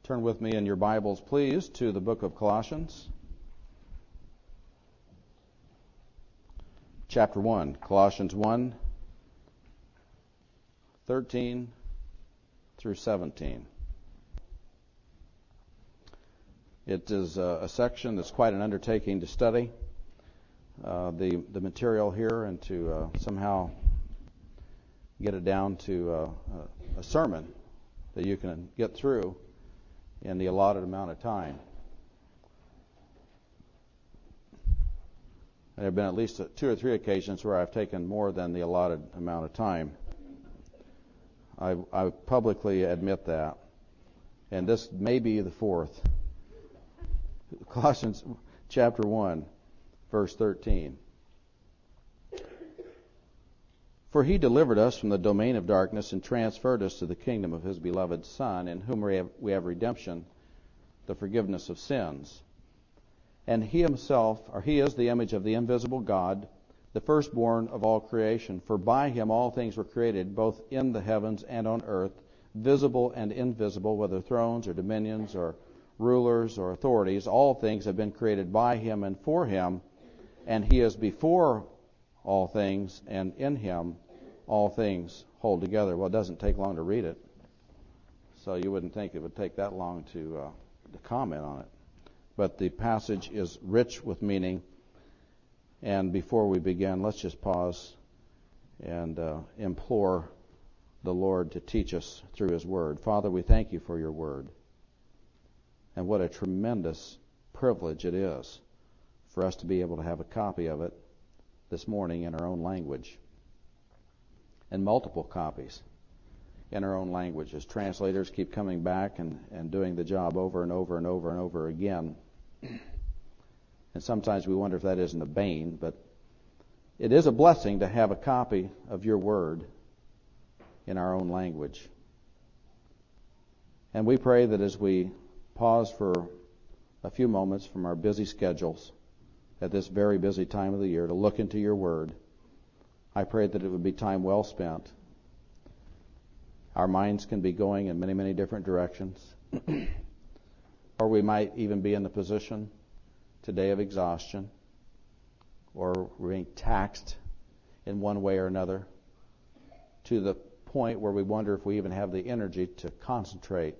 Turn with me in your Bibles, please, to the book of Colossians. Chapter 1, Colossians 1, 13 through 17. It is a section that's quite an undertaking to study the material here and to somehow get it down to a sermon that you can get through in the allotted amount of time. There have been at least 2 or 3 occasions where I've taken more than the allotted amount of time. I publicly admit that. And this may be the 4th. Colossians chapter 1, verse 13. For he delivered us from the domain of darkness and transferred us to the kingdom of his beloved Son, in whom we have redemption, the forgiveness of sins. And he himself, or he is the image of the invisible God, the firstborn of all creation. For by him all things were created, both in the heavens and on earth, visible and invisible, whether thrones or dominions or rulers or authorities. All things have been created by him and for him, and he is before all things, and in him all things hold together. Well, it doesn't take long to read it, so you wouldn't think it would take that long to comment on it. But the passage is rich with meaning. And before we begin, let's just pause and implore the Lord to teach us through his word. Father, we thank you for your word. And what a tremendous privilege it is for us to be able to have a copy of it this morning in our own language. And multiple copies in our own language as translators keep coming back and doing the job over and over and over and over again. And sometimes we wonder if that isn't a bane, but it is a blessing to have a copy of your word in our own language. And we pray that as we pause for a few moments from our busy schedules at this very busy time of the year to look into your word, I pray that it would be time well spent. Our minds can be going in many, many different directions. Or we might even be in the position today of exhaustion, or we're being taxed in one way or another to the point where we wonder if we even have the energy to concentrate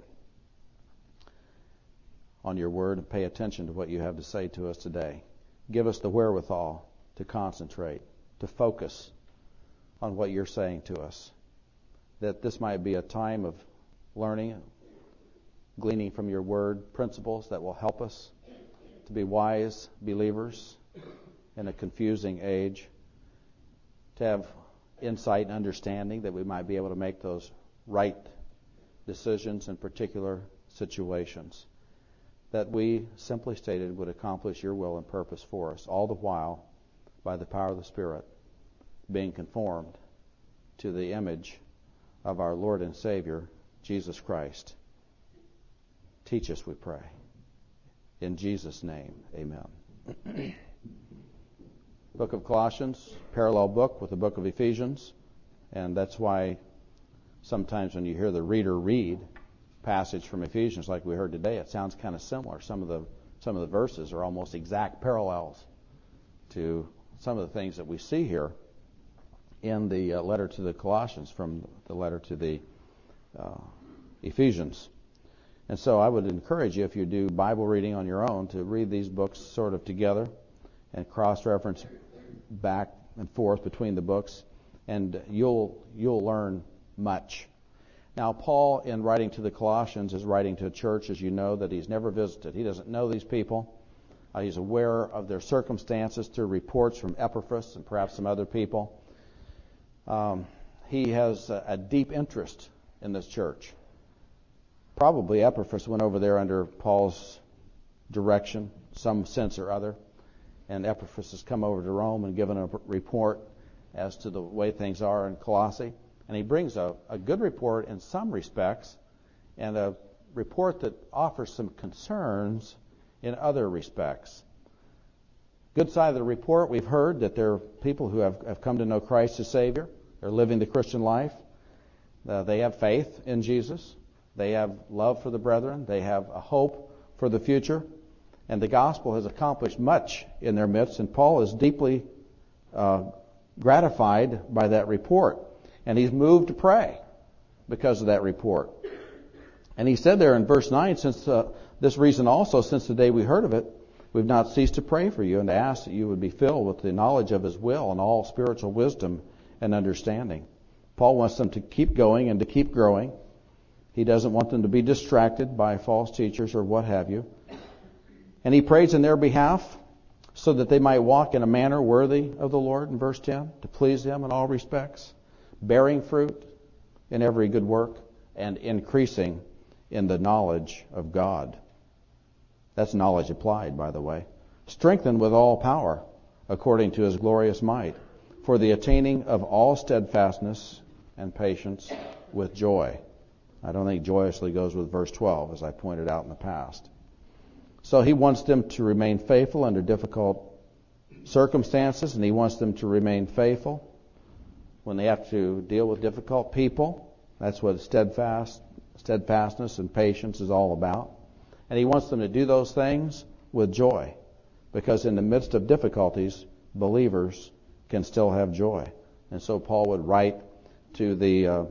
on your word and pay attention to what you have to say to us today. Give us the wherewithal to concentrate, to focus on what you're saying to us, that this might be a time of learning, gleaning from your word principles that will help us to be wise believers in a confusing age, to have insight and understanding that we might be able to make those right decisions in particular situations, that we, simply stated, would accomplish your will and purpose for us, all the while, by the power of the Spirit, being conformed to the image of our Lord and Savior, Jesus Christ. Teach us, we pray. In Jesus' name, amen. Book of Colossians, parallel book with the book of Ephesians, and that's why sometimes when you hear the reader read passage from Ephesians like we heard today, it sounds kind of similar. Some of the verses are almost exact parallels to some of the things that we see here in the letter to the Colossians from the letter to the Ephesians. And so I would encourage you, if you do Bible reading on your own, to read these books sort of together and cross-reference back and forth between the books, and you'll learn much. Now, Paul, in writing to the Colossians, is writing to a church, as you know, that he's never visited. He doesn't know these people. He's aware of their circumstances through reports from Epaphras and perhaps some other people. He has a deep interest in this church. Probably Epaphras went over there under Paul's direction, some sense or other, and Epaphras has come over to Rome and given a report as to the way things are in Colossae. And he brings a good report in some respects and a report that offers some concerns in other respects. Good side of the report, we've heard that there are people who have come to know Christ as Savior. They're living the Christian life. They have faith in Jesus. They have love for the brethren. They have a hope for the future. And the gospel has accomplished much in their midst. And Paul is deeply gratified by that report. And he's moved to pray because of that report. And he said there in verse 9, since this reason also, since the day we heard of it, we've not ceased to pray for you and to ask that you would be filled with the knowledge of His will and all spiritual wisdom and understanding. Paul wants them to keep going and to keep growing. He doesn't want them to be distracted by false teachers or what have you. And he prays in their behalf so that they might walk in a manner worthy of the Lord, in verse 10, to please Him in all respects, bearing fruit in every good work and increasing in the knowledge of God. That's knowledge applied, by the way. Strengthened with all power, according to His glorious might, for the attaining of all steadfastness and patience with joy. I don't think joyously goes with verse 12, as I pointed out in the past. So he wants them to remain faithful under difficult circumstances, and he wants them to remain faithful when they have to deal with difficult people. That's what steadfastness and patience is all about. And he wants them to do those things with joy, because in the midst of difficulties, believers can still have joy. And so Paul would write to the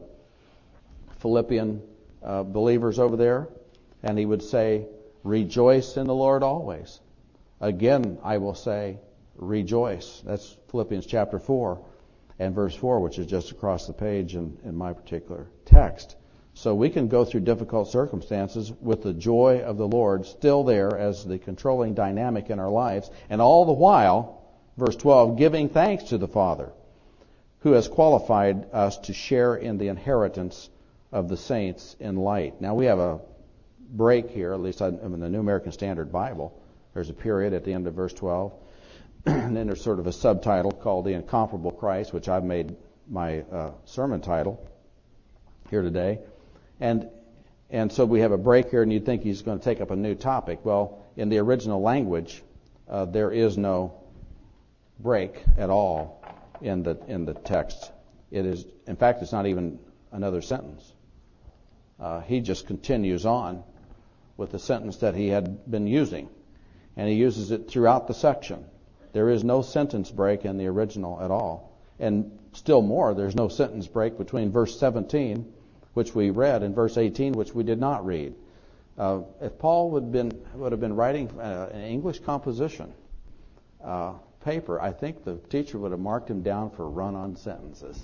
Philippian believers over there, and he would say, rejoice in the Lord always. Again, I will say, rejoice. That's Philippians chapter 4 and verse 4, which is just across the page in my particular text. So we can go through difficult circumstances with the joy of the Lord still there as the controlling dynamic in our lives, and all the while, verse 12, giving thanks to the Father, who has qualified us to share in the inheritance of the saints in light. Now we have a break here, at least in the New American Standard Bible. There's a period at the end of verse 12. And then there's sort of a subtitle called The Incomparable Christ, which I've made my sermon title here today. And so we have a break here, and you'd think he's going to take up a new topic. Well, in the original language, there is no break at all in the text. It is, in fact, it's not even another sentence. He just continues on with the sentence that he had been using, and he uses it throughout the section. There is no sentence break in the original at all. And still more, there's no sentence break between verse 17, which we read, and verse 18, which we did not read. If Paul would have been writing an English composition paper, I think the teacher would have marked him down for run-on sentences.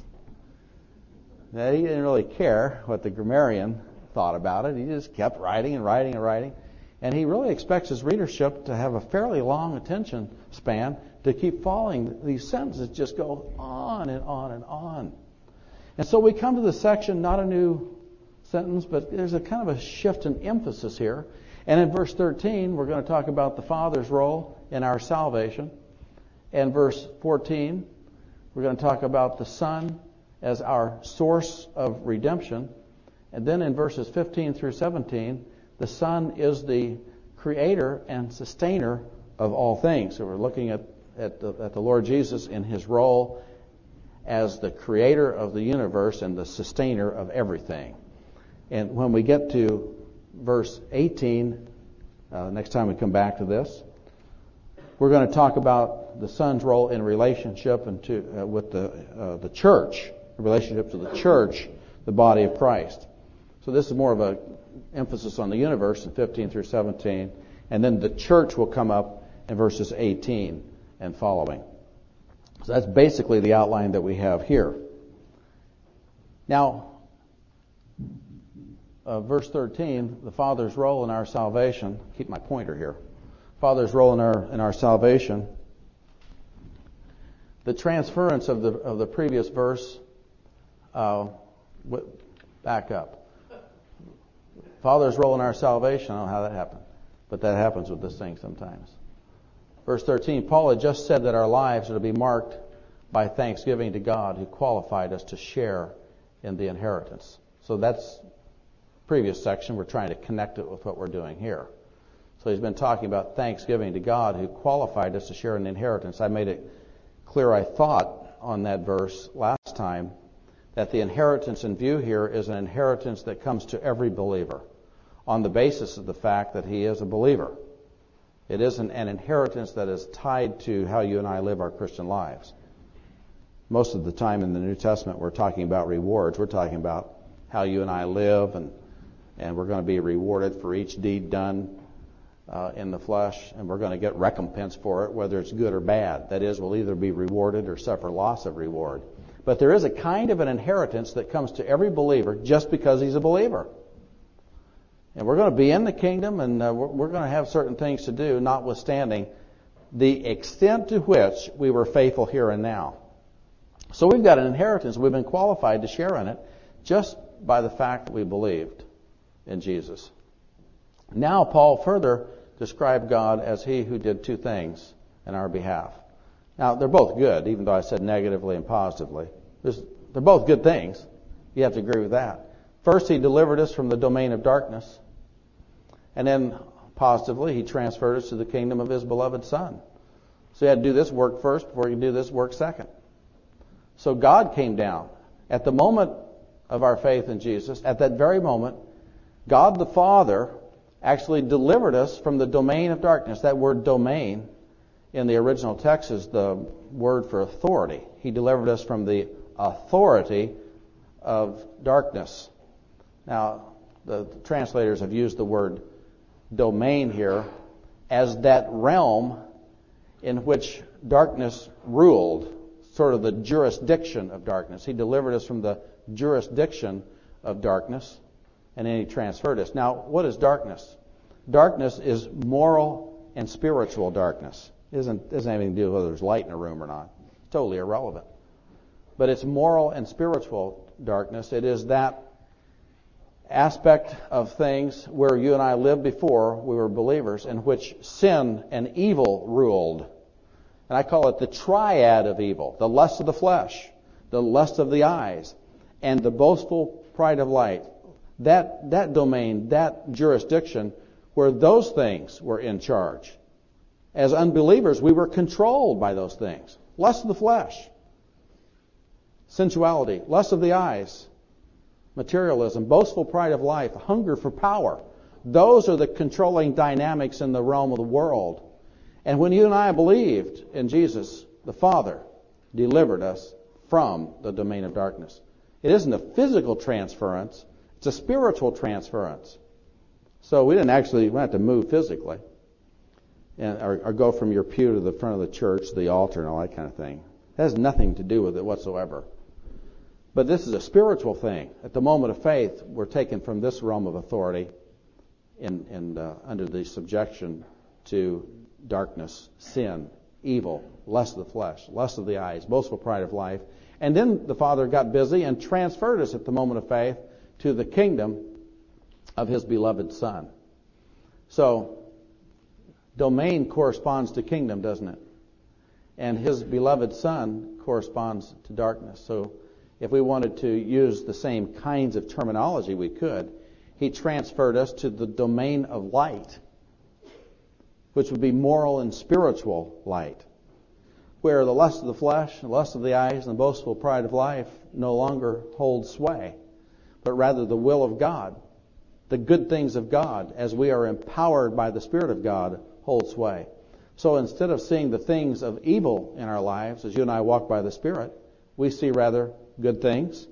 Now, he didn't really care what the grammarian thought about it. He just kept writing and writing and writing. And he really expects his readership to have a fairly long attention span to keep following these sentences, just go on and on and on. And so we come to the section, not a new sentence, but there's a kind of a shift in emphasis here. And in verse 13, we're going to talk about the Father's role in our salvation. And verse 14, we're going to talk about the Son as our source of redemption. And then in verses 15 through 17, the Son is the creator and sustainer of all things. So we're looking at the Lord Jesus in His role as the creator of the universe and the sustainer of everything. And when we get to verse 18, next time we come back to this, we're going to talk about the Son's role in relationship with the church, the relationship to the church, the body of Christ. So this is more of an emphasis on the universe in 15 through 17, and then the church will come up in verses 18 and following. So that's basically the outline that we have here. Now, verse 13, the Father's role in our salvation. Keep my pointer here. Father's role in our salvation. The transference of the previous verse. Back up. Father's role in our salvation. I don't know how that happened, but that happens with this thing sometimes. Verse 13, Paul had just said that our lives are to be marked by thanksgiving to God who qualified us to share in the inheritance. So that's the previous section. We're trying to connect it with what we're doing here. So he's been talking about thanksgiving to God who qualified us to share in the inheritance. I made it clear, I thought, on that verse last time that the inheritance in view here is an inheritance that comes to every believer on the basis of the fact that he is a believer. It isn't an inheritance that is tied to how you and I live our Christian lives. Most of the time in the New Testament we're talking about rewards. We're talking about how you and I live, and we're going to be rewarded for each deed done in the flesh, and we're going to get recompense for it, whether it's good or bad. That is, we'll either be rewarded or suffer loss of reward. But there is a kind of an inheritance that comes to every believer just because he's a believer. And we're going to be in the kingdom, and we're going to have certain things to do, notwithstanding the extent to which we were faithful here and now. So we've got an inheritance. We've been qualified to share in it just by the fact that we believed in Jesus. Now Paul further described God as he who did two things in our behalf. Now, they're both good, even though I said negatively and positively. They're both good things. You have to agree with that. First, he delivered us from the domain of darkness. And then, positively, he transferred us to the kingdom of his beloved Son. So you had to do this work first before you do this work second. So God came down. At the moment of our faith in Jesus, at that very moment, God the Father actually delivered us from the domain of darkness. That word domain in the original text is the word for authority. He delivered us from the authority of darkness. Now, the translators have used the word domain here as that realm in which darkness ruled, sort of the jurisdiction of darkness. He delivered us from the jurisdiction of darkness, and then he transferred us. Now, what is darkness? Darkness is moral and spiritual darkness. It doesn't have anything to do with whether there's light in a room or not. It's totally irrelevant. But it's moral and spiritual darkness. It is that aspect of things where you and I lived before we were believers, in which sin and evil ruled. And I call it the triad of evil: the lust of the flesh, the lust of the eyes, and the boastful pride of life. That domain, that jurisdiction, where those things were in charge. As unbelievers, we were controlled by those things. Lust of the flesh, sensuality, lust of the eyes, materialism, boastful pride of life, hunger for power. Those are the controlling dynamics in the realm of the world. And when you and I believed in Jesus, the Father delivered us from the domain of darkness. It isn't a physical transference, it's a spiritual transference. So we didn't have to move physically or go from your pew to the front of the church, the altar, and all that kind of thing. That has nothing to do with it whatsoever. But this is a spiritual thing. At the moment of faith, we're taken from this realm of authority and under the subjection to darkness, sin, evil, lust of the flesh, lust of the eyes, boastful pride of life. And then the Father got busy and transferred us at the moment of faith to the kingdom of his beloved Son. So, domain corresponds to kingdom, doesn't it? And his beloved Son corresponds to darkness. So, if we wanted to use the same kinds of terminology, we could. He transferred us to the domain of light, which would be moral and spiritual light, where the lust of the flesh, the lust of the eyes, and the boastful pride of life no longer hold sway, but rather the will of God, the good things of God, as we are empowered by the Spirit of God, hold sway. So instead of seeing the things of evil in our lives, as you and I walk by the Spirit, we see rather good things,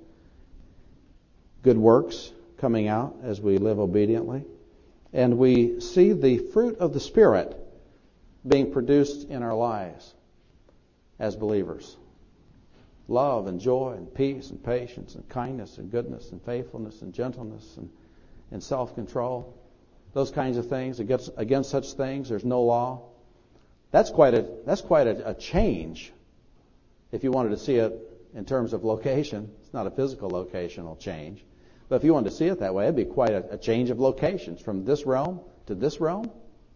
good works coming out as we live obediently. And we see the fruit of the Spirit being produced in our lives as believers. Love and joy and peace and patience and kindness and goodness and faithfulness and gentleness and self-control. Those kinds of things. Against such things there's no law. That's quite a change if you wanted to see it in terms of location. It's not a physical locational change. But if you wanted to see it that way, it'd be quite a change of locations from this realm to this realm.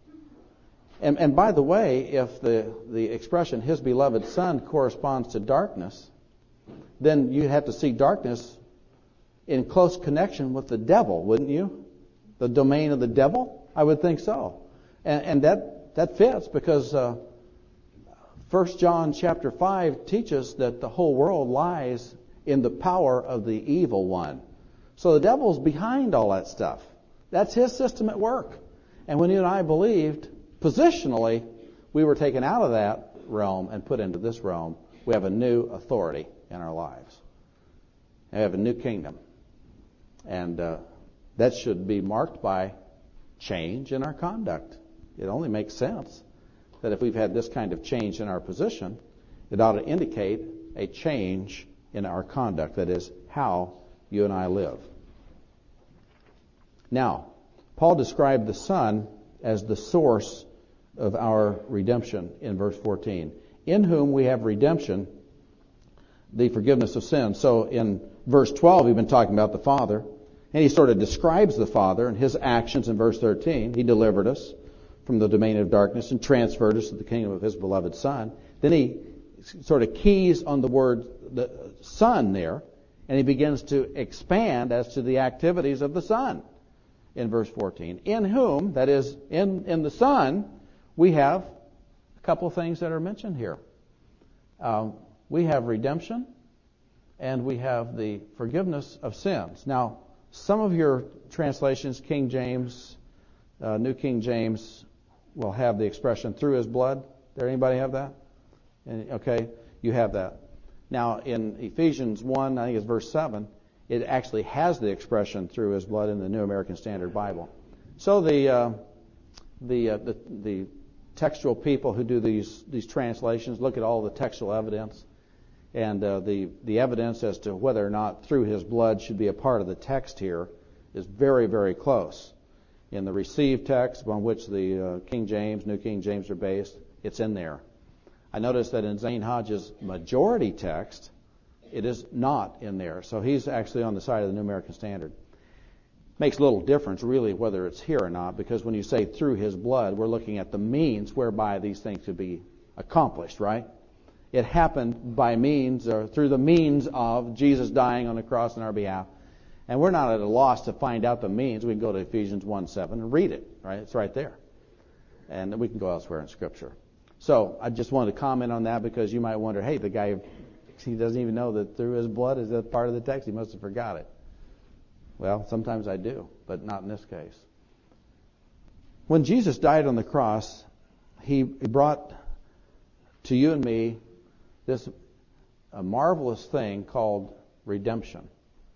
And by the way, if the expression his beloved Son corresponds to darkness, then you have to see darkness in close connection with the devil, wouldn't you? The domain of the devil? I would think so. And that fits because 1 John chapter 5 teaches that the whole world lies in the power of the evil one. So the devil's behind all that stuff. That's his system at work. And when you and I believed, positionally, we were taken out of that realm and put into this realm. We have a new authority in our lives. We have a new kingdom. And that should be marked by change in our conduct. It only makes sense that if we've had this kind of change in our position, it ought to indicate a change in our conduct. That is, how you and I live. Now, Paul described the Son as the source of our redemption in verse 14. In whom we have redemption, the forgiveness of sins. So in verse 12, we've been talking about the Father. And he sort of describes the Father and his actions in verse 13. He delivered us from the domain of darkness and transferred us to the kingdom of his beloved Son. Then he sort of keys on the word the Son there, and he begins to expand as to the activities of the Son in verse 14. In whom, that is, in the Son, we have a couple of things that are mentioned here. We have redemption, and we have the forgiveness of sins. Now, some of your translations, King James, New King James, will have the expression through his blood. Does anybody have that? Okay, you have that. Now, in Ephesians 1, I think it's verse 7, it actually has the expression through his blood in the New American Standard Bible. So the textual people who do these translations look at all the textual evidence, and the evidence as to whether or not through his blood should be a part of the text here is very, very close. In the received text upon which the King James, New King James are based, it's in there. I noticed that in Zane Hodge's majority text, it is not in there. So he's actually on the side of the New American Standard. Makes little difference, really, whether it's here or not, because when you say through his blood, we're looking at the means whereby these things could be accomplished, right? It happened by means, or through the means of Jesus dying on the cross on our behalf. And we're not at a loss to find out the means. We can go to Ephesians 1:7 and read it, right? It's right there. And we can go elsewhere in Scripture. So I just wanted to comment on that because you might wonder, hey, the guy, he doesn't even know that through his blood is a part of the text. He must have forgot it. Well, sometimes I do, but not in this case. When Jesus died on the cross, he brought to you and me this a marvelous thing called redemption,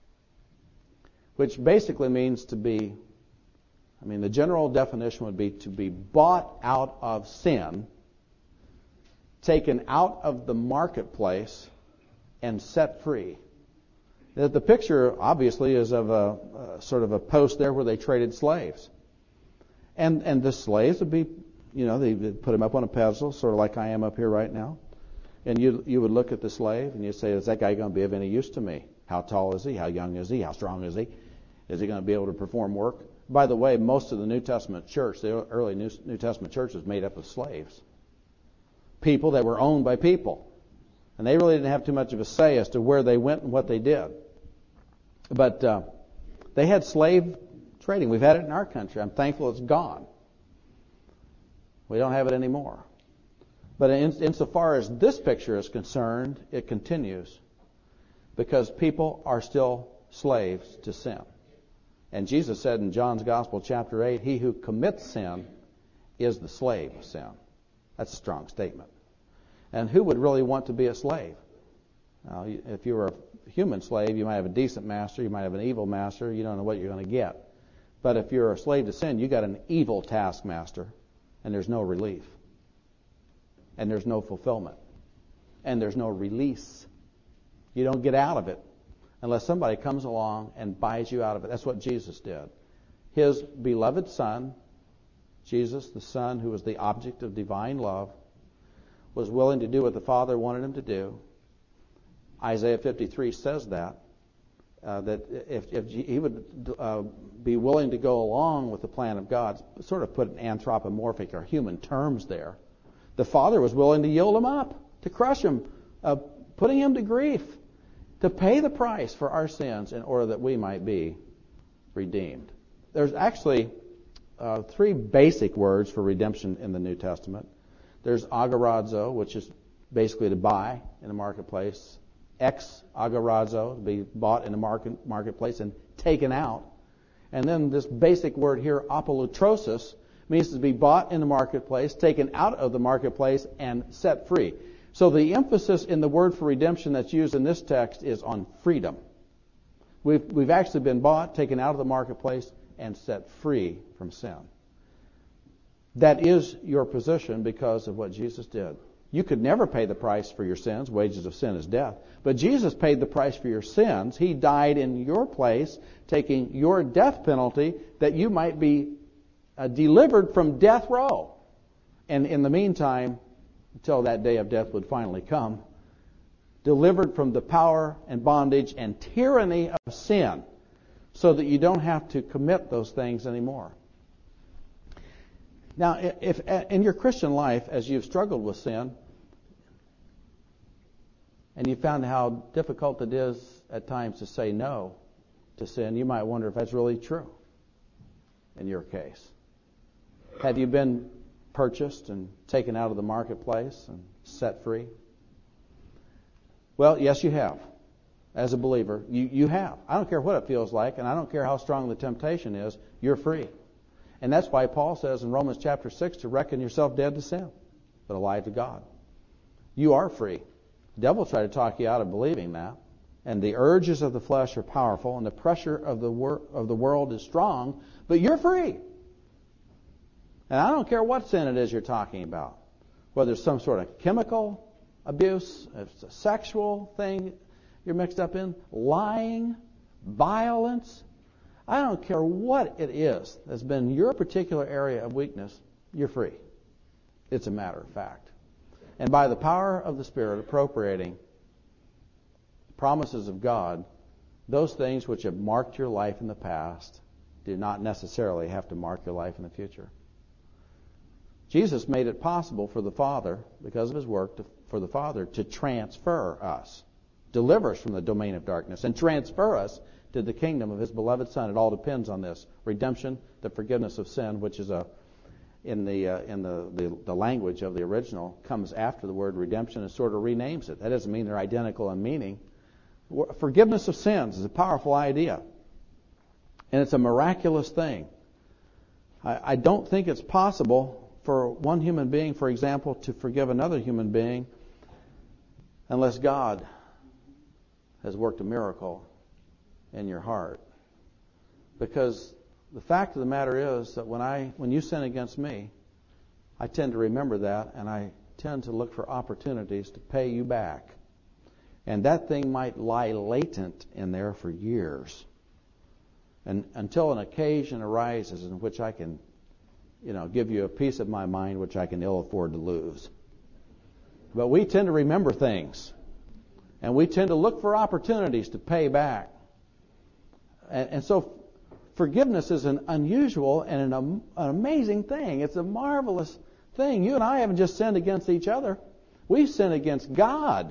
which basically means to be, the general definition would be to be bought out of sin, taken out of the marketplace, and set free. The picture, obviously, is of a sort of a post there where they traded slaves. And the slaves would be, they put them up on a pedestal, sort of like I am up here right now. And you would look at the slave and you'd say, is that guy going to be of any use to me? How tall is he? How young is he? How strong is he? Is he going to be able to perform work? By the way, most of the New Testament church, the early New Testament church, was made up of slaves. People that were owned by people. And they really didn't have too much of a say as to where they went and what they did. But they had slave trading. We've had it in our country. I'm thankful it's gone. We don't have it anymore. But insofar as this picture is concerned, it continues. Because people are still slaves to sin. And Jesus said in John's Gospel, chapter 8, he who commits sin is the slave of sin. That's a strong statement. And who would really want to be a slave? Now, if you were a human slave, you might have a decent master, you might have an evil master, you don't know what you're going to get. But if you're a slave to sin, you got an evil taskmaster, and there's no relief. And there's no fulfillment. And there's no release. You don't get out of it unless somebody comes along and buys you out of it. That's what Jesus did. His beloved Son, Jesus, the Son who was the object of divine love, was willing to do what the Father wanted him to do. Isaiah 53 says that if he would be willing to go along with the plan of God, sort of put an anthropomorphic or human terms there, the Father was willing to yield him up, to crush him, putting him to grief, to pay the price for our sins in order that we might be redeemed. There's actually three basic words for redemption in the New Testament. There's agorazo, which is basically to buy in the marketplace, ex agorazo, to be bought in the marketplace and taken out. And then this basic word here, apolutrosis, means to be bought in the marketplace, taken out of the marketplace, and set free. So the emphasis in the word for redemption that's used in this text is on freedom. We've actually been bought, taken out of the marketplace, and set free from sin. That is your position because of what Jesus did. You could never pay the price for your sins. Wages of sin is death. But Jesus paid the price for your sins. He died in your place, taking your death penalty that you might be delivered from death row. And in the meantime, until that day of death would finally come, delivered from the power and bondage and tyranny of sin so that you don't have to commit those things anymore. Now, if in your Christian life, as you've struggled with sin, and you found how difficult it is at times to say no to sin, you might wonder if that's really true in your case. Have you been purchased and taken out of the marketplace and set free? Well, yes, you have. As a believer, you have. I don't care what it feels like, and I don't care how strong the temptation is, you're free. And that's why Paul says in Romans chapter 6 to reckon yourself dead to sin, but alive to God. You are free. The devil will try to talk you out of believing that. And the urges of the flesh are powerful, and the pressure of the world is strong, but you're free. And I don't care what sin it is you're talking about, whether it's some sort of chemical abuse, if it's a sexual thing you're mixed up in, lying, violence. I don't care what it is that's been your particular area of weakness, you're free. It's a matter of fact. And by the power of the Spirit appropriating the promises of God, those things which have marked your life in the past do not necessarily have to mark your life in the future. Jesus made it possible for the Father, because of His work, for the Father to transfer us, deliver us from the domain of darkness, and transfer us to the kingdom of His beloved Son. It all depends on this. Redemption, the forgiveness of sin, which is in the language of the original, comes after the word redemption and sort of renames it. That doesn't mean they're identical in meaning. Forgiveness of sins is a powerful idea. And it's a miraculous thing. I don't think it's possible for one human being, for example, to forgive another human being unless God has worked a miracle in your heart. Because the fact of the matter is that when you sin against me, I tend to remember that, and I tend to look for opportunities to pay you back. And that thing might lie latent in there for years, and until an occasion arises in which I can, give you a piece of my mind which I can ill afford to lose. But we tend to remember things, and we tend to look for opportunities to pay back. And so forgiveness is an unusual and an amazing thing. It's a marvelous thing. You and I haven't just sinned against each other. We've sinned against God.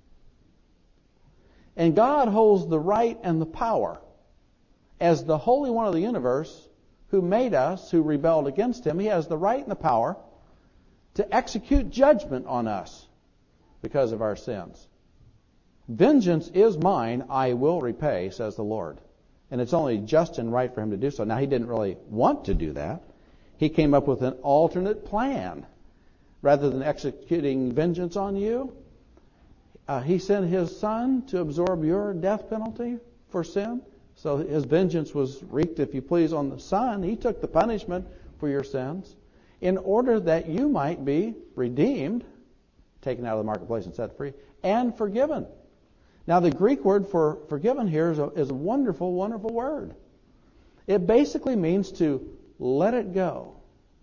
And God holds the right and the power as the Holy One of the universe who made us, who rebelled against Him. He has the right and the power to execute judgment on us because of our sins. Vengeance is mine, I will repay, says the Lord. And it's only just and right for Him to do so. Now, He didn't really want to do that. He came up with an alternate plan. Rather than executing vengeance on you, He sent His Son to absorb your death penalty for sin. So His vengeance was wreaked, if you please, on the Son. He took the punishment for your sins in order that you might be redeemed, taken out of the marketplace and set free, and forgiven. Now, the Greek word for forgiven here is a wonderful, wonderful word. It basically means to let it go.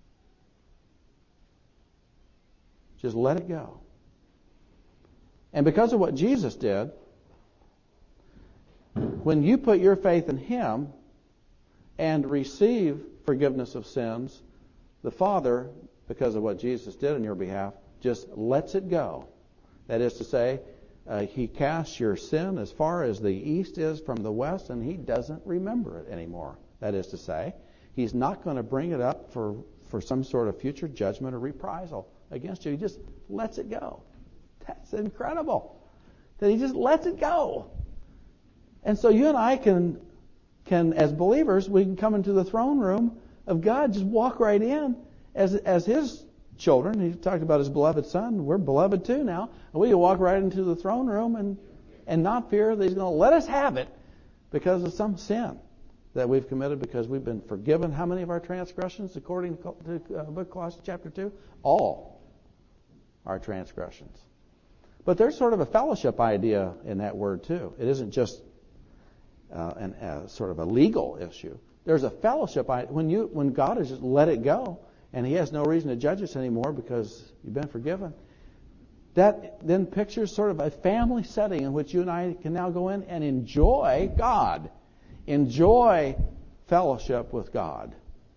Just let it go. And because of what Jesus did, when you put your faith in Him and receive forgiveness of sins, the Father, because of what Jesus did on your behalf, just lets it go. That is to say, He casts your sin as far as the east is from the west, and He doesn't remember it anymore. That is to say, He's not going to bring it up for some sort of future judgment or reprisal against you. He just lets it go. That's incredible. that he just lets it go. And so you and I can as believers, we can come into the throne room of God, just walk right in as his children. He talked about his beloved son. We're beloved too now. And we can walk right into the throne room and not fear that he's going to let us have it because of some sin that we've committed, because we've been forgiven. How many of our transgressions, according to book of Colossians chapter 2? All our transgressions. But there's sort of a fellowship idea in that word too. It isn't just sort of a legal issue. There's a fellowship when God has just let it go and he has no reason to judge us anymore because you've been forgiven. That then pictures sort of a family setting in which you and I can now go in and enjoy God. Enjoy fellowship with God.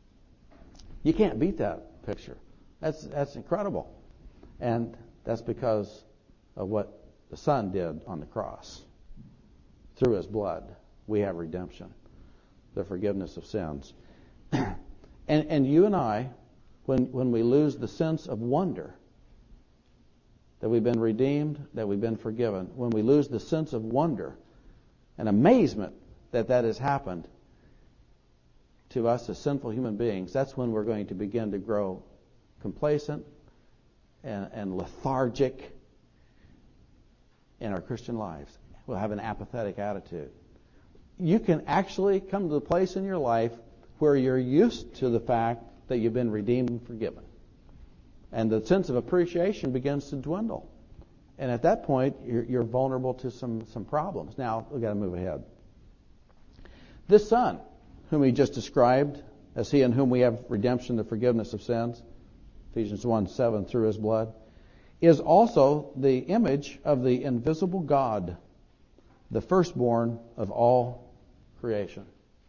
You can't beat that picture. That's incredible. And that's because of what the Son did on the cross. Through his blood, we have redemption, the forgiveness of sins. And you and I, when we lose the sense of wonder that we've been redeemed, that we've been forgiven, when we lose the sense of wonder and amazement that has happened to us as sinful human beings, that's when we're going to begin to grow complacent and lethargic in our Christian lives. We'll have an apathetic attitude. You can actually come to the place in your life where you're used to the fact that you've been redeemed and forgiven. And the sense of appreciation begins to dwindle. And at that point, you're vulnerable to some problems. Now, we've got to move ahead. This Son, whom he just described as he in whom we have redemption, the forgiveness of sins, Ephesians 1:7, through his blood, is also the image of the invisible God, the firstborn of all creation.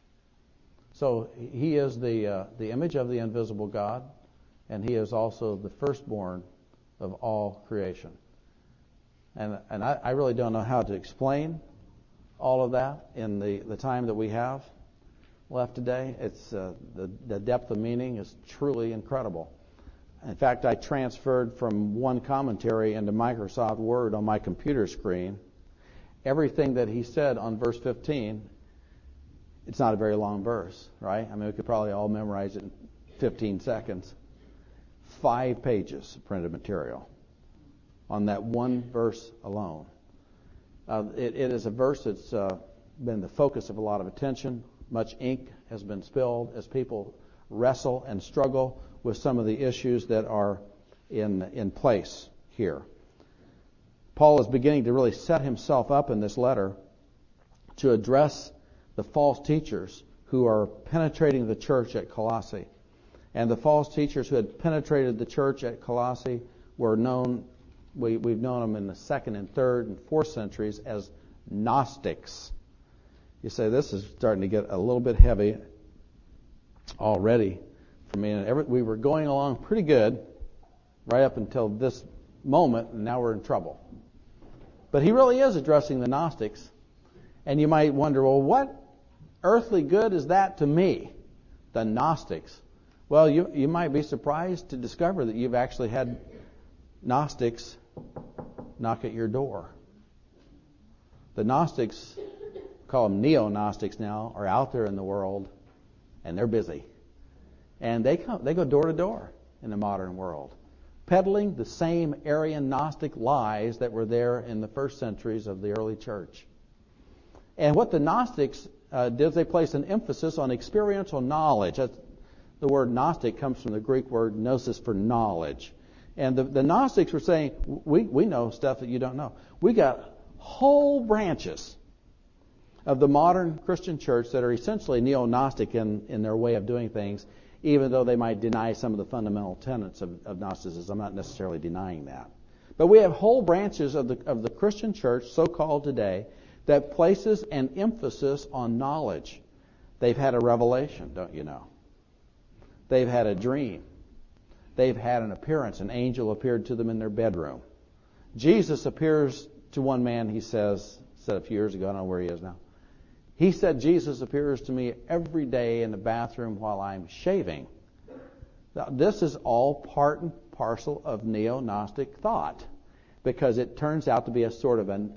So he is the image of the invisible God, and he is also the firstborn of all creation. And I really don't know how to explain all of that in the time that we have left today. It's the depth of meaning is truly incredible. In fact, I transferred from one commentary into Microsoft Word on my computer screen. Everything that he said on verse 15, it's not a very long verse, right? I mean, we could probably all memorize it in 15 seconds. 5 pages of printed material on that one verse alone. It is a verse that's been the focus of a lot of attention. Much ink has been spilled as people wrestle and struggle with some of the issues that are in place here. Paul is beginning to really set himself up in this letter to address the false teachers who are penetrating the church at Colossae. And the false teachers who had penetrated the church at Colossae were known, we've known them in the 2nd and 3rd and 4th centuries as Gnostics. You say, this is starting to get a little bit heavy already for me. And we were going along pretty good right up until this moment, and now we're in trouble. But he really is addressing the Gnostics. And you might wonder, well, what earthly good is that to me, the Gnostics? Well, you might be surprised to discover that you've actually had Gnostics knock at your door. The Gnostics, call them neo-Gnostics now, are out there in the world, and they're busy. And they go door to door in the modern world, peddling the same Arian Gnostic lies that were there in the first centuries of the early church. And what the Gnostics did is they placed an emphasis on experiential knowledge. The word Gnostic comes from the Greek word gnosis, for knowledge. And the Gnostics were saying, we know stuff that you don't know. We got whole branches of the modern Christian church that are essentially neo-Gnostic in their way of doing things, even though they might deny some of the fundamental tenets of Gnosticism. I'm not necessarily denying that. But we have whole branches of the Christian church, so-called today, that places an emphasis on knowledge. They've had a revelation, don't you know? They've had a dream. They've had an appearance. An angel appeared to them in their bedroom. Jesus appears to one man, he said a few years ago, I don't know where he is now. He said, Jesus appears to me every day in the bathroom while I'm shaving. Now, this is all part and parcel of neo-Gnostic thought, because it turns out to be a sort of an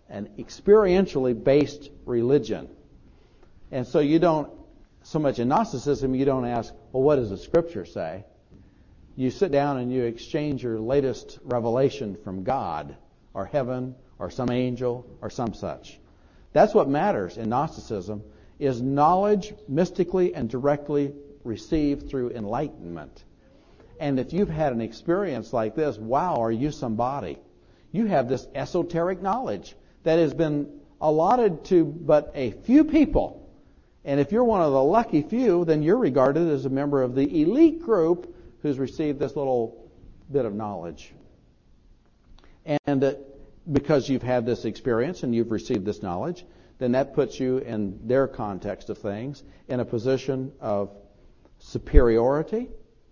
an experientially based religion. And so you don't, so much in Gnosticism, you don't ask, well, what does the Scripture say? You sit down and you exchange your latest revelation from God or heaven or some angel or some such. That's what matters in Gnosticism, is knowledge mystically and directly received through enlightenment. And if you've had an experience like this, wow, are you somebody? You have this esoteric knowledge that has been allotted to but a few people. And if you're one of the lucky few, then you're regarded as a member of the elite group who's received this little bit of knowledge. And because you've had this experience and you've received this knowledge, then that puts you in their context of things in a position of superiority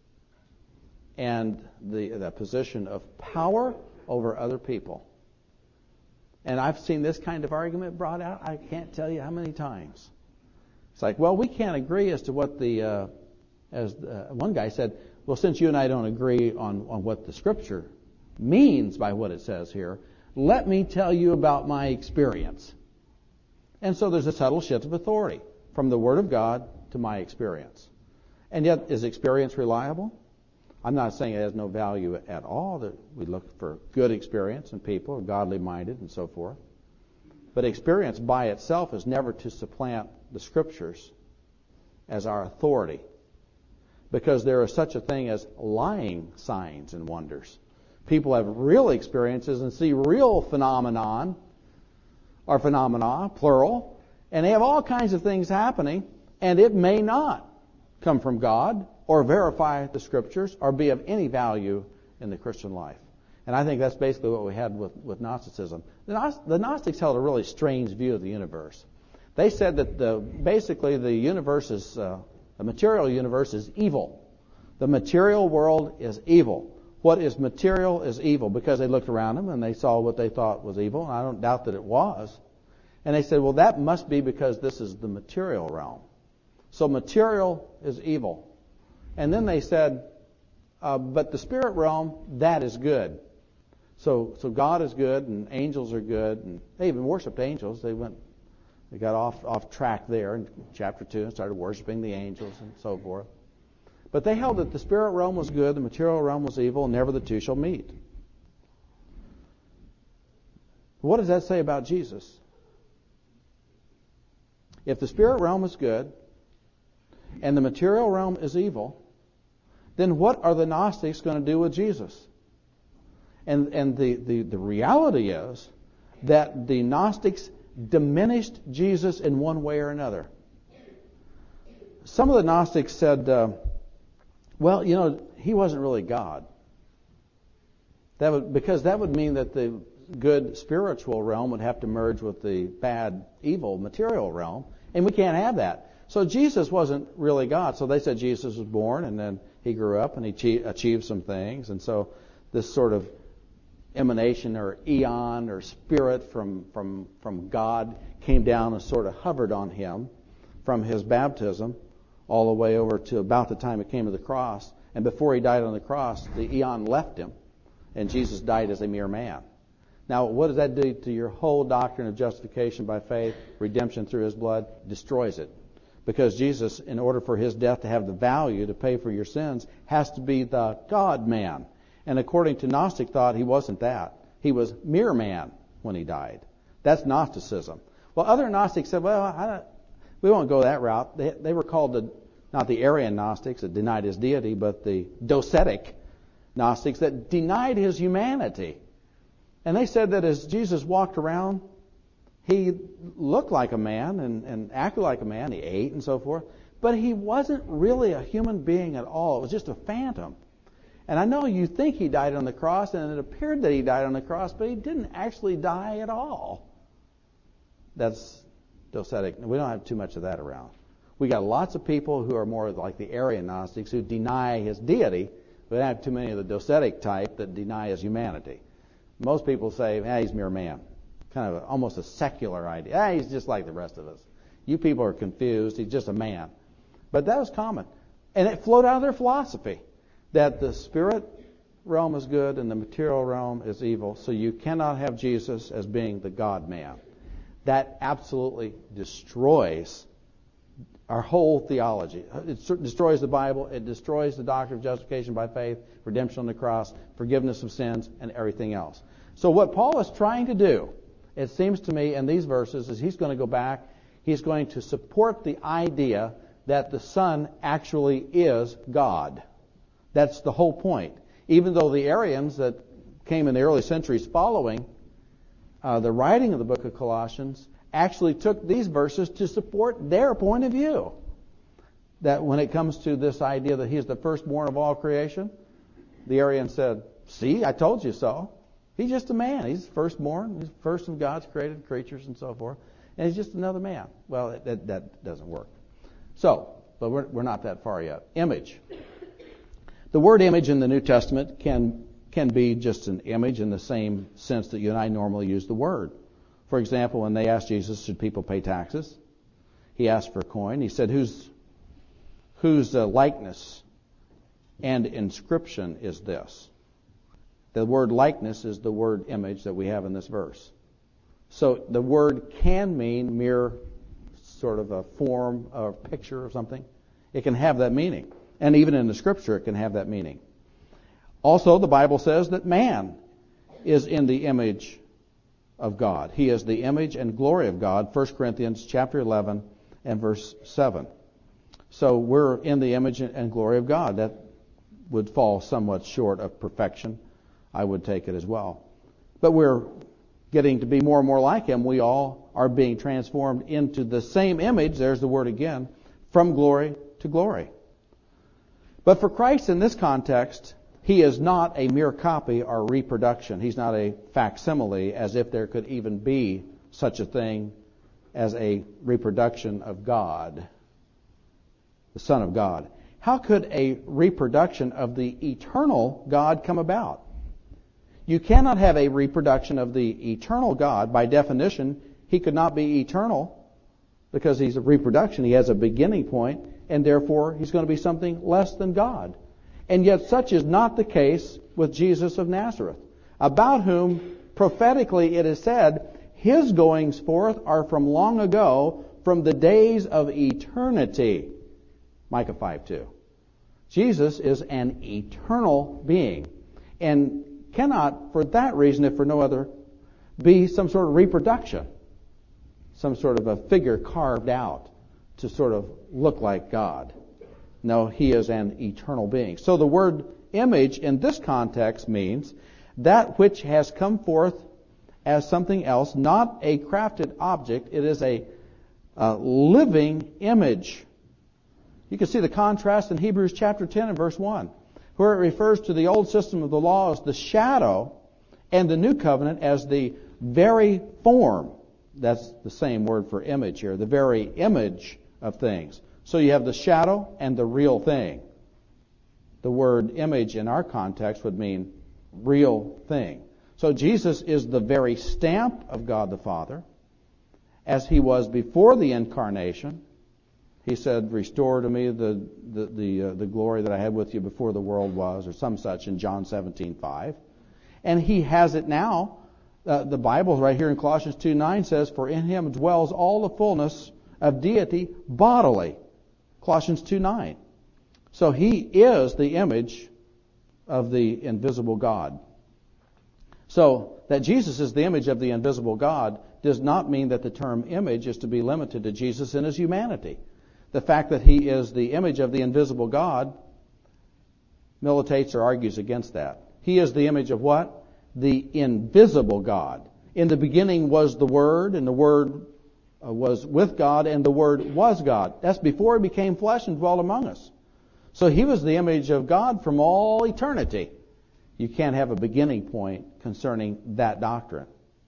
and the position of power over other people. And I've seen this kind of argument brought out, I can't tell you how many times. It's like, well, we can't agree as to what one guy said, well, since you and I don't agree on what the Scripture means by what it says here, let me tell you about my experience. And so there's a subtle shift of authority from the Word of God to my experience. And yet, is experience reliable? I'm not saying it has no value at all, that we look for good experience in people, godly minded and so forth. But experience by itself is never to supplant the Scriptures as our authority, because there is such a thing as lying signs and wonders. People have real experiences and see real phenomena, plural, and they have all kinds of things happening, and it may not come from God or verify the Scriptures or be of any value in the Christian life. And I think that's basically what we had with Gnosticism. The Gnostics held a really strange view of the universe. They said that basically the universe is, the material universe is evil. The material world is evil. What is material is evil, because they looked around them and they saw what they thought was evil, and I don't doubt that it was. And they said, well, that must be because this is the material realm. So material is evil. And then they said, but the spirit realm, that is good. So God is good and angels are good, and they even worshipped angels. They got off track there in chapter 2 and started worshiping the angels and so forth. But they held that the spirit realm was good, the material realm was evil, and never the two shall meet. What does that say about Jesus? If the spirit realm is good and the material realm is evil, then what are the Gnostics going to do with Jesus? And the reality is that the Gnostics diminished Jesus in one way or another. Some of the Gnostics said, well, he wasn't really God. Because that would mean that the good spiritual realm would have to merge with the bad, evil material realm, and we can't have that. So Jesus wasn't really God. So they said Jesus was born, and then he grew up, and he achieved some things. And so this sort of emanation or eon or spirit from God came down and sort of hovered on him from his baptism all the way over to about the time it came to the cross. And before he died on the cross, the eon left him, and Jesus died as a mere man. Now, what does that do to your whole doctrine of justification by faith, redemption through his blood? Destroys it. Because Jesus, in order for his death to have the value to pay for your sins, has to be the God-man. And according to Gnostic thought, he wasn't that. He was mere man when he died. That's Gnosticism. Well, other Gnostics said, well, we won't go that route. They were called not the Arian Gnostics that denied his deity, but the Docetic Gnostics that denied his humanity. And they said that as Jesus walked around, he looked like a man and acted like a man. He ate and so forth. But he wasn't really a human being at all. It was just a phantom. And I know you think he died on the cross, and it appeared that he died on the cross, but he didn't actually die at all. That's Docetic. We don't have too much of that around. We got lots of people who are more like the Arian Gnostics who deny his deity. We don't have too many of the Docetic type that deny his humanity. Most people say, he's mere man. Kind of almost a secular idea. He's just like the rest of us. You people are confused. He's just a man. But that was common. And it flowed out of their philosophy that the spirit realm is good and the material realm is evil, so you cannot have Jesus as being the God-man. That absolutely destroys our whole theology. It destroys the Bible. It destroys the doctrine of justification by faith, redemption on the cross, forgiveness of sins, and everything else. So what Paul is trying to do, it seems to me, in these verses, is he's going to go back. He's going to support the idea that the Son actually is God. That's the whole point. Even though the Arians that came in the early centuries following the writing of the book of Colossians actually took these verses to support their point of view. That when it comes to this idea that he's the firstborn of all creation, the Arians said, see, I told you so. He's just a man. He's firstborn. He's first of God's created creatures and so forth. And he's just another man. Well, that doesn't work. So, but we're not that far yet. Image. The word image in the New Testament can be just an image in the same sense that you and I normally use the word. For example, when they asked Jesus, should people pay taxes? He asked for a coin. He said, whose likeness and inscription is this? The word likeness is the word image that we have in this verse. So the word can mean mere sort of a form or picture or something. It can have that meaning. And even in the Scripture, it can have that meaning. Also, the Bible says that man is in the image of God. He is the image and glory of God, 1 Corinthians chapter 11 and verse 7. So we're in the image and glory of God. That would fall somewhat short of perfection. I would take it as well. But we're getting to be more and more like Him. We all are being transformed into the same image, there's the word again, from glory to glory. But for Christ in this context, He is not a mere copy or reproduction. He's not a facsimile, as if there could even be such a thing as a reproduction of God, the Son of God. How could a reproduction of the eternal God come about? You cannot have a reproduction of the eternal God. By definition, He could not be eternal because He's a reproduction. He has a beginning point, and therefore He's going to be something less than God. And yet such is not the case with Jesus of Nazareth, about whom prophetically it is said, His goings forth are from long ago, from the days of eternity. Micah 5:2. Jesus is an eternal being and cannot, for that reason, if for no other, be some sort of reproduction, some sort of a figure carved out to sort of look like God. No, He is an eternal being. So the word image in this context means that which has come forth as something else, not a crafted object. It is a living image. You can see the contrast in Hebrews chapter 10 and verse 1, where it refers to the old system of the law as the shadow and the new covenant as the very form. That's the same word for image here, the very image of things. So you have the shadow and the real thing. The word image in our context would mean real thing. So Jesus is the very stamp of God the Father, as He was before the incarnation. He said, restore to me the glory that I had with you before the world was, or some such in John 17:5. And He has it now. The Bible right here in Colossians 2:9 says, for in Him dwells all the fullness of deity bodily. Colossians 2:9. So He is the image of the invisible God. So that Jesus is the image of the invisible God does not mean that the term image is to be limited to Jesus in His humanity. The fact that He is the image of the invisible God militates or argues against that. He is the image of what? The invisible God. In the beginning was the Word, and the Word was with God, and the Word was God. That's before He became flesh and dwelt among us. So He was the image of God from all eternity. You can't have a beginning point concerning that doctrine.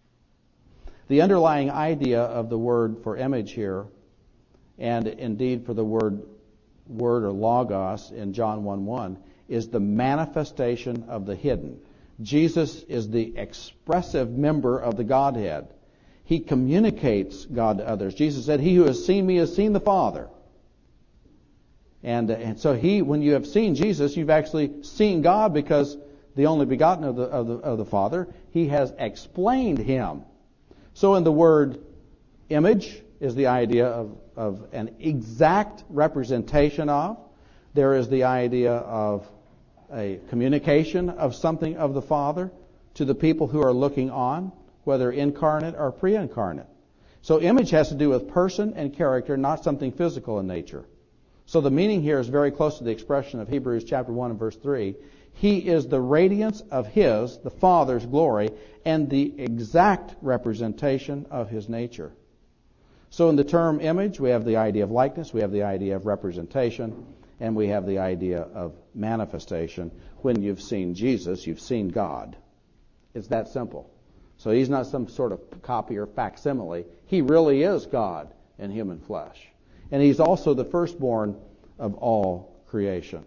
The underlying idea of the word for image here, and indeed for the word or logos in John 1:1, is the manifestation of the hidden. Jesus is the expressive member of the Godhead. He communicates God to others. Jesus said, he who has seen me has seen the Father. And so when you have seen Jesus, you've actually seen God, because the only begotten of the Father. He has explained him. So in the word image is the idea of an exact representation of. There is the idea of a communication of something of the Father to the people who are looking on, whether incarnate or pre-incarnate. So image has to do with person and character, not something physical in nature. So the meaning here is very close to the expression of Hebrews chapter 1 and verse 3. He is the radiance of His, the Father's glory, and the exact representation of His nature. So in the term image, we have the idea of likeness, we have the idea of representation, and we have the idea of manifestation. When you've seen Jesus, you've seen God. It's that simple. So He's not some sort of copy or facsimile. He really is God in human flesh. And He's also the firstborn of all creation.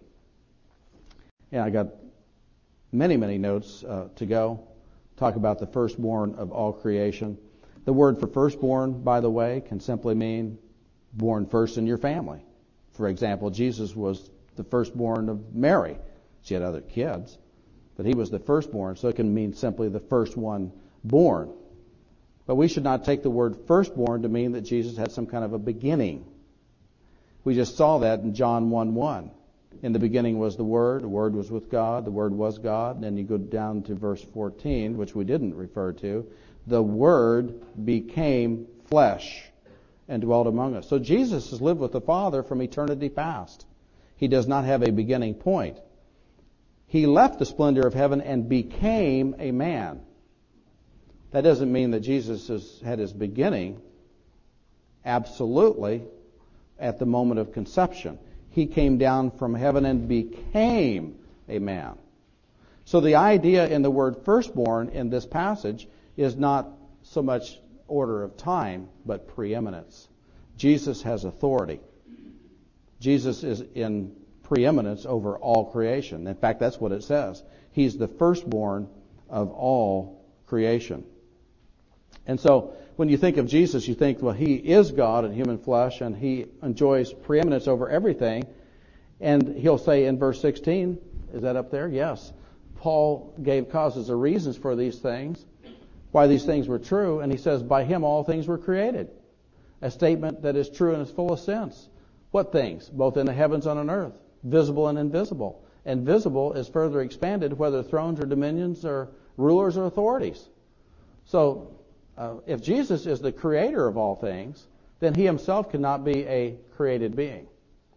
And I got many, many notes to go. Talk about the firstborn of all creation. The word for firstborn, by the way, can simply mean born first in your family. For example, Jesus was the firstborn of Mary. She had other kids, but He was the firstborn, so it can mean simply the first one born. But we should not take the word firstborn to mean that Jesus had some kind of a beginning. We just saw that in John 1:1. In the beginning was the Word was with God, the Word was God. And then you go down to verse 14, which we didn't refer to. The Word became flesh and dwelt among us. So Jesus has lived with the Father from eternity past. He does not have a beginning point. He left the splendor of heaven and became a man. That doesn't mean that Jesus had his beginning absolutely at the moment of conception. He came down from heaven and became a man. So the idea in the word firstborn in this passage is not so much order of time, but preeminence. Jesus has authority. Jesus is in preeminence over all creation. In fact, that's what it says. He's the firstborn of all creation. And so when you think of Jesus, you think, well, He is God in human flesh, and He enjoys preeminence over everything. And He'll say in verse 16, is that up there? Yes. Paul gave causes or reasons for these things, why these things were true, and he says, by Him all things were created. A statement that is true in its fullest sense. What things? Both in the heavens and on earth, visible and invisible. And visible is further expanded, whether thrones or dominions or rulers or authorities. So, if Jesus is the creator of all things, then He Himself cannot be a created being.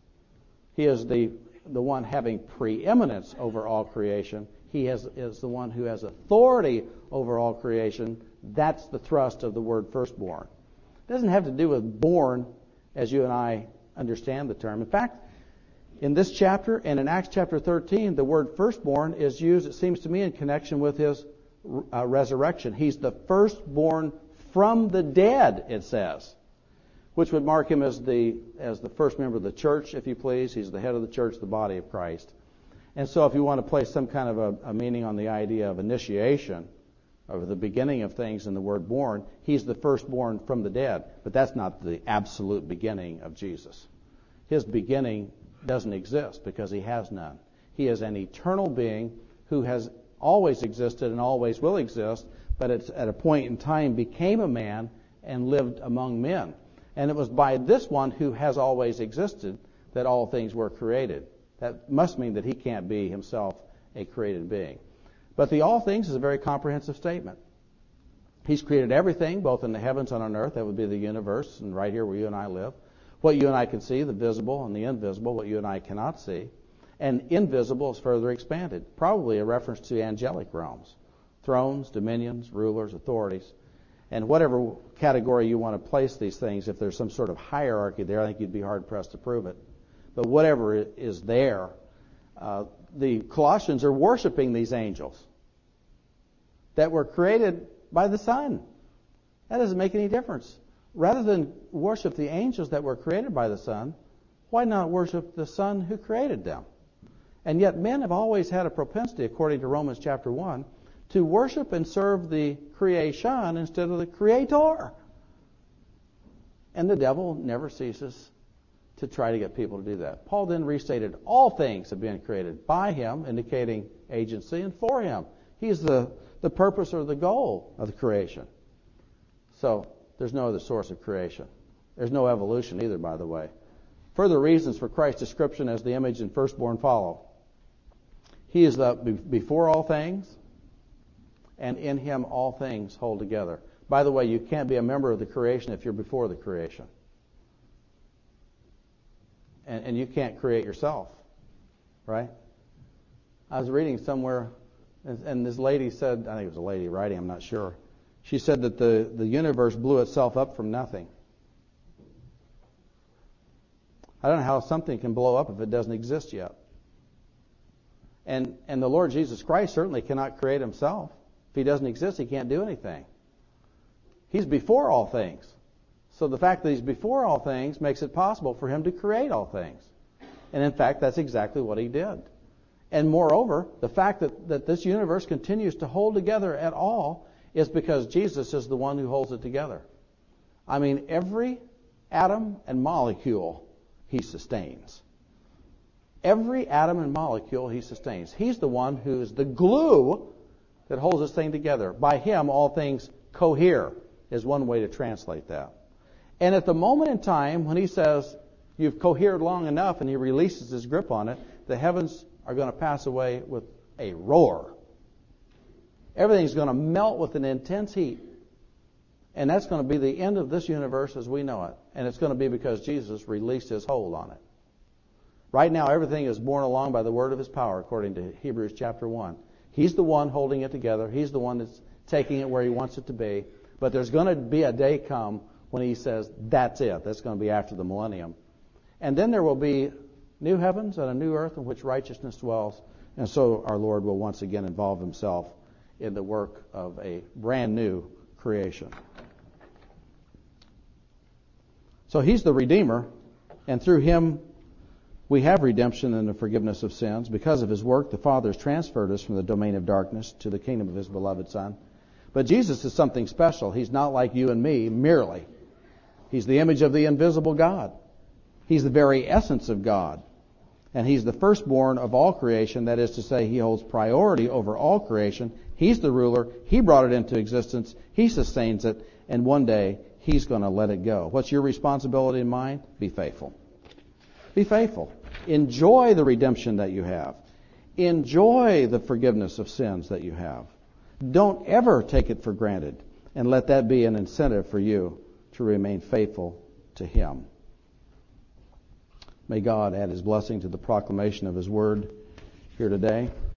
He is the one having preeminence over all creation. He is the one who has authority over all creation. That's the thrust of the word firstborn. It doesn't have to do with born as you and I understand the term. In fact, in this chapter and in Acts chapter 13, the word firstborn is used, it seems to me, in connection with His resurrection. He's the firstborn from the dead, it says, which would mark Him as the first member of the church, if you please. He's the head of the church, the body of Christ. And so if you want to place some kind of a meaning on the idea of initiation, of the beginning of things in the word born, He's the firstborn from the dead. But that's not the absolute beginning of Jesus. His beginning doesn't exist because He has none. He is an eternal being who has always existed and always will exist, but it's at a point in time became a man and lived among men. And it was by this one who has always existed that all things were created. That must mean that He can't be Himself a created being. But the all things is a very comprehensive statement. He's created everything, both in the heavens and on earth. That would be the universe, and right here where you and I live. What you and I can see, the visible and the invisible, what you and I cannot see. And invisible is further expanded, probably a reference to angelic realms, thrones, dominions, rulers, authorities, and whatever category you want to place these things. If there's some sort of hierarchy there, I think you'd be hard-pressed to prove it. But whatever is there, the Colossians are worshiping these angels that were created by the Son. That doesn't make any difference. Rather than worship the angels that were created by the Son, why not worship the Son who created them? And yet men have always had a propensity, according to Romans chapter 1, to worship and serve the creation instead of the Creator. And the devil never ceases to try to get people to do that. Paul then restated all things have been created by him, indicating agency, and for him. He's the purpose or the goal of the creation. So there's no other source of creation. There's no evolution either, by the way. Further reasons for Christ's description as the image and firstborn follow. He is the before all things, and in him all things hold together. By the way, you can't be a member of the creation if you're before the creation. And you can't create yourself, right? I was reading somewhere, and this lady said, I think it was a lady writing, I'm not sure. She said that the universe blew itself up from nothing. I don't know how something can blow up if it doesn't exist yet. And the Lord Jesus Christ certainly cannot create himself. If he doesn't exist, he can't do anything. He's before all things. So the fact that he's before all things makes it possible for him to create all things. And in fact, that's exactly what he did. And moreover, the fact that this universe continues to hold together at all is because Jesus is the one who holds it together. I mean, every atom and molecule he sustains. Every atom and molecule he sustains. He's the one who is the glue that holds this thing together. By him, all things cohere is one way to translate that. And at the moment in time when he says, you've cohered long enough, and he releases his grip on it, the heavens are going to pass away with a roar. Everything's going to melt with an intense heat. And that's going to be the end of this universe as we know it. And it's going to be because Jesus released his hold on it. Right now, everything is borne along by the word of his power, according to Hebrews chapter 1. He's the one holding it together. He's the one that's taking it where he wants it to be. But there's going to be a day come when he says, that's it. That's going to be after the millennium. And then there will be new heavens and a new earth in which righteousness dwells. And so our Lord will once again involve himself in the work of a brand new creation. So he's the Redeemer, and through him we have redemption and the forgiveness of sins. Because of his work, the Father has transferred us from the domain of darkness to the kingdom of his beloved Son. But Jesus is something special. He's not like you and me merely. He's the image of the invisible God. He's the very essence of God. And he's the firstborn of all creation. That is to say, he holds priority over all creation. He's the ruler. He brought it into existence. He sustains it. And one day, he's going to let it go. What's your responsibility and mine? Be faithful. Be faithful. Enjoy the redemption that you have. Enjoy the forgiveness of sins that you have. Don't ever take it for granted. And let that be an incentive for you to remain faithful to him. May God add his blessing to the proclamation of his word here today.